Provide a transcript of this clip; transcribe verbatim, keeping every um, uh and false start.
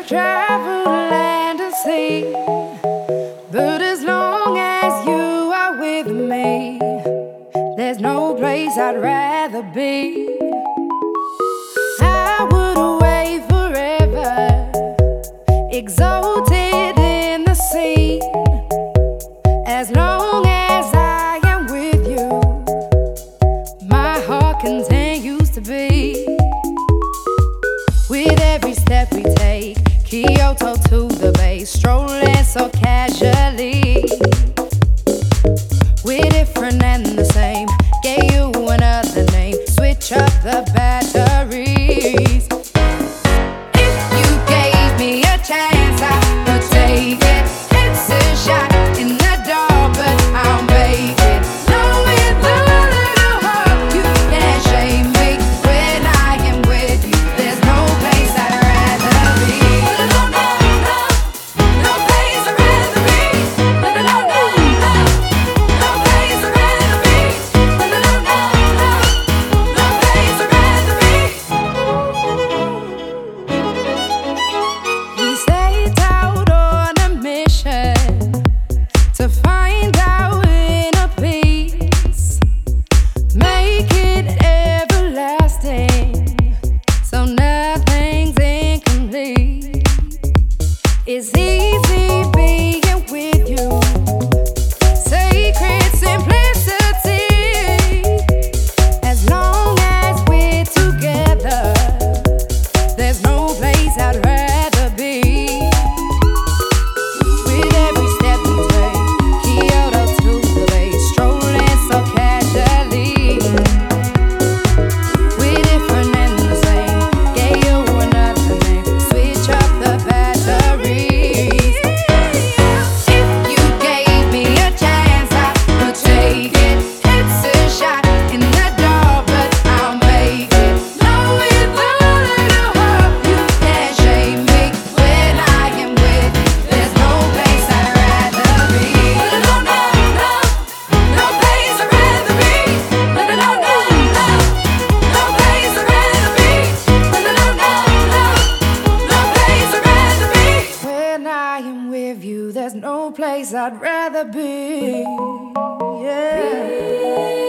travel land and sea, but as long as you are with me, there's no place I'd rather be. I would away forever, exalted in the sea. As long as I am with you, my heart continues to beat. With every step we take, Kyoto to the bay, strolling so casually. We're different and the same, gave you another name, switch up the batteries. If you gave me a chance, I would take it. It's a shot in the dark, but I'll make it. Know with a little hope, you can't shame me. When I am with you, there's no place I'd rather be. No, no, no, no place I'd rather be. No, no, no, no, no place I'd rather be. No, no, no, no, no place I'd rather be. We set out on a mission to find our inner peace, make it everlasting, so nothing's incomplete. It's easy being with you, sacred simplicity. As long as we're together, there's no place I'd rather be. With every step we take, Kyoto to the bay, strolling so casually. We're different and the same, gave you another name, switch up the batteries. If you gave me a chance, I would take it. It's a shot in the dark, but I'll make it. Know with a little hope, you can't shame me. When I am with you, there's no place I'd rather be. No, no, no, no place I'd rather be. No, no, no, no, no place I'd rather be. No, no, no, no, no place I'd rather be. When I am with you, there's no place I'd rather be. Yeah.